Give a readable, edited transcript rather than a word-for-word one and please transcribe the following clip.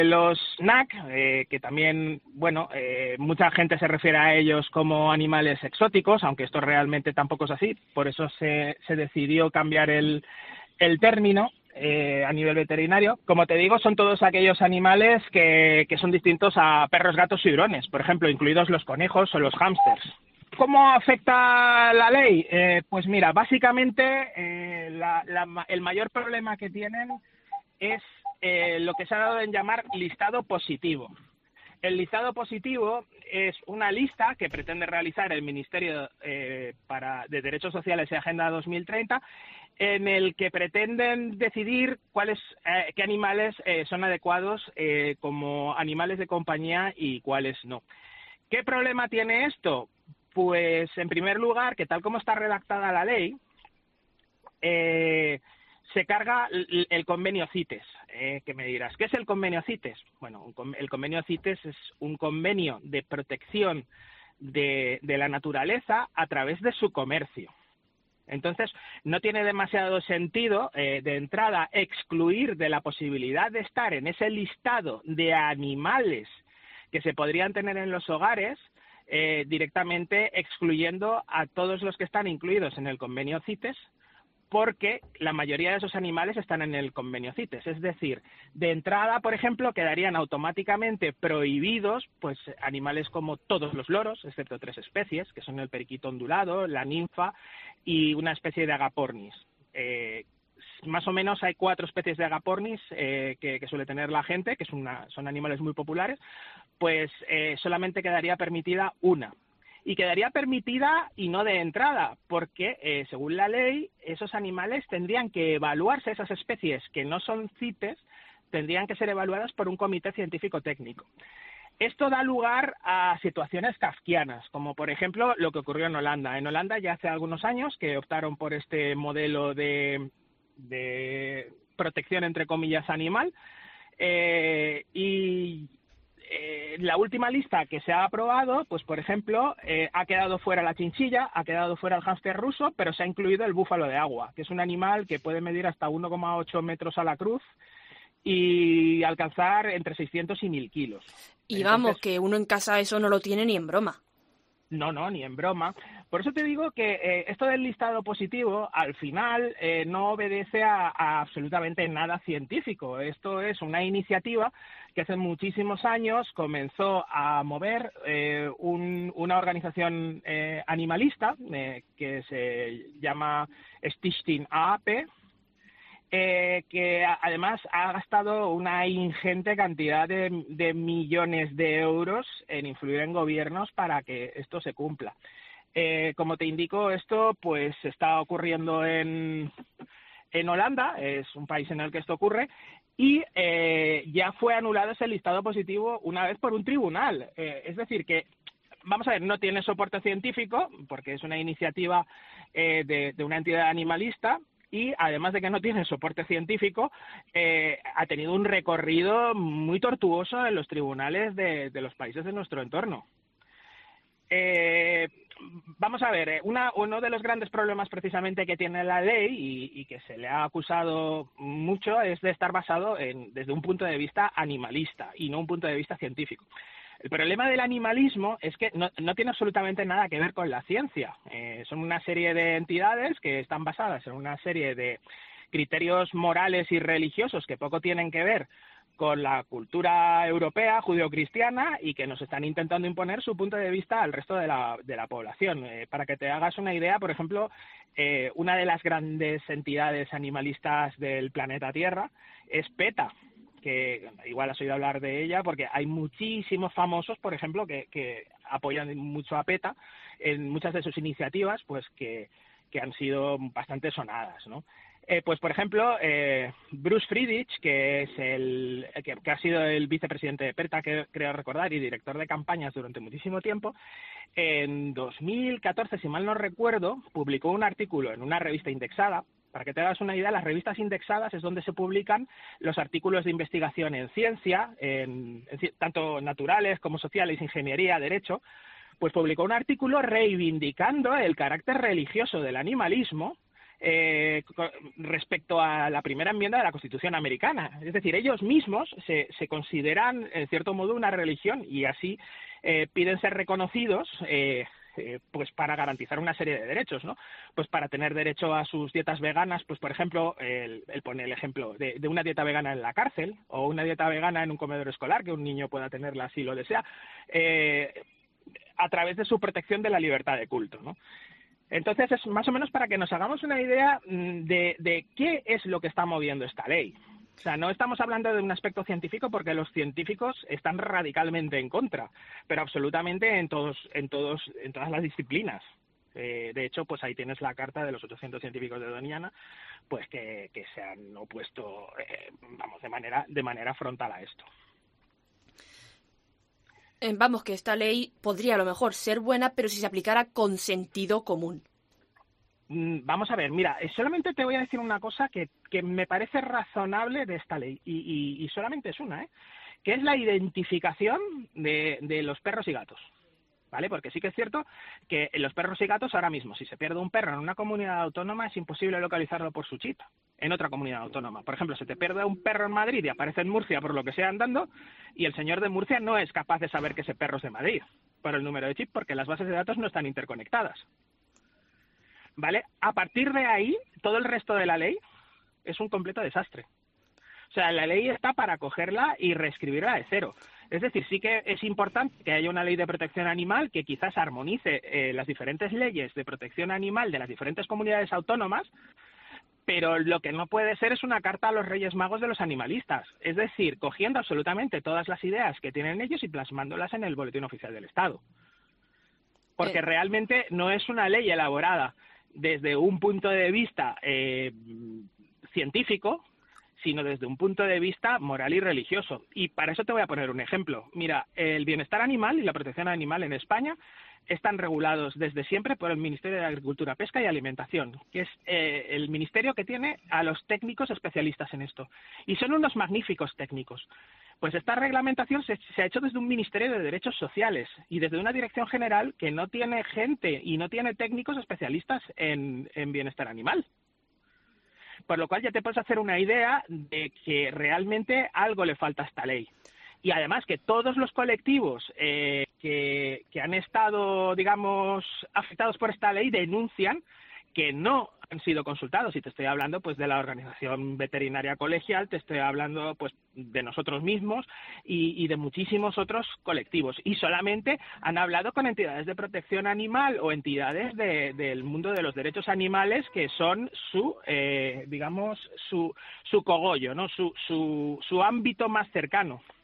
Los NAC, que también, bueno, mucha gente se refiere a ellos como animales exóticos, aunque esto realmente tampoco es así, por eso se decidió cambiar el término a nivel veterinario. Como te digo, son todos aquellos animales que son distintos a perros, gatos y hurones, por ejemplo, incluidos los conejos o los hámsters. ¿Cómo afecta la ley? Pues mira, básicamente el mayor problema que tienen es lo que se ha dado en llamar listado positivo. El listado positivo es una lista que pretende realizar el Ministerio de Derechos Sociales y Agenda 2030, en el que pretenden decidir qué animales son adecuados como animales de compañía y cuáles no. ¿Qué problema tiene esto? Pues, en primer lugar, que tal como está redactada la ley, se carga el convenio CITES, que me dirás, ¿qué es el convenio CITES? Bueno, el convenio CITES es un convenio de protección de la naturaleza a través de su comercio. Entonces, no tiene demasiado sentido, de entrada, excluir de la posibilidad de estar en ese listado de animales que se podrían tener en los hogares, directamente excluyendo a todos los que están incluidos en el convenio CITES, porque la mayoría de esos animales están en el convenio CITES. Es decir, de entrada, por ejemplo, quedarían automáticamente prohibidos pues animales como todos los loros, excepto 3 especies, que son el periquito ondulado, la ninfa y una especie de agapornis. Más o menos hay 4 especies de agapornis que suele tener la gente, que son animales muy populares, pues solamente quedaría permitida una. Y quedaría permitida y no de entrada, porque según la ley, esos animales tendrían que evaluarse, esas especies que no son CITES, tendrían que ser evaluadas por un comité científico técnico. Esto da lugar a situaciones kafkianas, como por ejemplo lo que ocurrió en Holanda. En Holanda ya hace algunos años que optaron por este modelo de protección, entre comillas, animal, la última lista que se ha aprobado, pues por ejemplo, ha quedado fuera la chinchilla, ha quedado fuera el hámster ruso, pero se ha incluido el búfalo de agua, que es un animal que puede medir hasta 1,8 metros a la cruz y alcanzar entre 600 y 1000 kilos. Y Entonces, vamos, que uno en casa eso no lo tiene ni en broma. No, ni en broma. Por eso te digo que esto del listado positivo, al final, no obedece a absolutamente nada científico. Esto es una iniciativa que hace muchísimos años comenzó a mover una organización animalista que se llama Stichting AAP, que además ha gastado una ingente cantidad de millones de euros en influir en gobiernos para que esto se cumpla. Como te indico, esto pues está ocurriendo en Holanda, es un país en el que esto ocurre, y ya fue anulado ese listado positivo una vez por un tribunal. Es decir, que, vamos a ver, no tiene soporte científico, porque es una iniciativa de una entidad animalista, y además de que no tiene soporte científico, ha tenido un recorrido muy tortuoso en los tribunales de los países de nuestro entorno. Vamos a ver, uno de los grandes problemas precisamente que tiene la ley y que se le ha acusado mucho es de estar basado desde un punto de vista animalista y no un punto de vista científico. El problema del animalismo es que no tiene absolutamente nada que ver con la ciencia. Son una serie de entidades que están basadas en una serie de criterios morales y religiosos que poco tienen que ver con la cultura europea, judeocristiana, y que nos están intentando imponer su punto de vista al resto de la población. Para que te hagas una idea, por ejemplo, una de las grandes entidades animalistas del planeta Tierra es PETA, que igual has oído hablar de ella, porque hay muchísimos famosos, por ejemplo, que apoyan mucho a PETA en muchas de sus iniciativas, pues que han sido bastante sonadas, ¿no? Pues, por ejemplo, Bruce Friedrich, que es que ha sido el vicepresidente de PETA, creo recordar, y director de campañas durante muchísimo tiempo, en 2014, si mal no recuerdo, publicó un artículo en una revista indexada. Para que te hagas una idea, las revistas indexadas es donde se publican los artículos de investigación en ciencia, tanto naturales como sociales, ingeniería, derecho. Pues publicó un artículo reivindicando el carácter religioso del animalismo, respecto a la primera enmienda de la Constitución americana. Es decir, ellos mismos se consideran, en cierto modo, una religión y así piden ser reconocidos pues para garantizar una serie de derechos, ¿no? Pues para tener derecho a sus dietas veganas, pues por ejemplo, él pone el ejemplo de una dieta vegana en la cárcel o una dieta vegana en un comedor escolar, que un niño pueda tenerla si lo desea, a través de su protección de la libertad de culto, ¿no? Entonces, es más o menos para que nos hagamos una idea de qué es lo que está moviendo esta ley. O sea, no estamos hablando de un aspecto científico porque los científicos están radicalmente en contra, pero absolutamente en todas las disciplinas. De hecho, pues ahí tienes la carta de los 800 científicos de Doñana, pues que se han opuesto, de manera frontal a esto. Vamos, que esta ley podría a lo mejor ser buena, pero si se aplicara con sentido común. Vamos a ver, mira, solamente te voy a decir una cosa que me parece razonable de esta ley, y solamente es una, que es la identificación de los perros y gatos, ¿vale? Porque sí que es cierto que los perros y gatos ahora mismo, si se pierde un perro en una comunidad autónoma, es imposible localizarlo por su chip en otra comunidad autónoma. Por ejemplo, se te pierde un perro en Madrid y aparece en Murcia por lo que sea andando, y el señor de Murcia no es capaz de saber que ese perro es de Madrid por el número de chip, porque las bases de datos no están interconectadas. ¿Vale? A partir de ahí, todo el resto de la ley es un completo desastre. O sea, la ley está para cogerla y reescribirla de cero. Es decir, sí que es importante que haya una ley de protección animal que quizás armonice las diferentes leyes de protección animal de las diferentes comunidades autónomas, pero lo que no puede ser es una carta a los Reyes Magos de los animalistas. Es decir, cogiendo absolutamente todas las ideas que tienen ellos y plasmándolas en el Boletín Oficial del Estado. Porque realmente no es una ley elaborada desde un punto de vista científico, sino desde un punto de vista moral y religioso. Y para eso te voy a poner un ejemplo. Mira, el bienestar animal y la protección animal en España están regulados desde siempre por el Ministerio de Agricultura, Pesca y Alimentación, que es el ministerio que tiene a los técnicos especialistas en esto. Y son unos magníficos técnicos. Pues esta reglamentación se ha hecho desde un Ministerio de Derechos Sociales y desde una dirección general que no tiene gente y no tiene técnicos especialistas en bienestar animal. Por lo cual ya te puedes hacer una idea de que realmente algo le falta a esta ley. Y además que todos los colectivos que han estado, digamos, afectados por esta ley denuncian que no han sido consultados, y te estoy hablando pues de la Organización Veterinaria Colegial, te estoy hablando pues de nosotros mismos y de muchísimos otros colectivos, y solamente han hablado con entidades de protección animal o entidades del mundo de los derechos animales, que son su digamos su cogollo, ¿no? Su ámbito más cercano.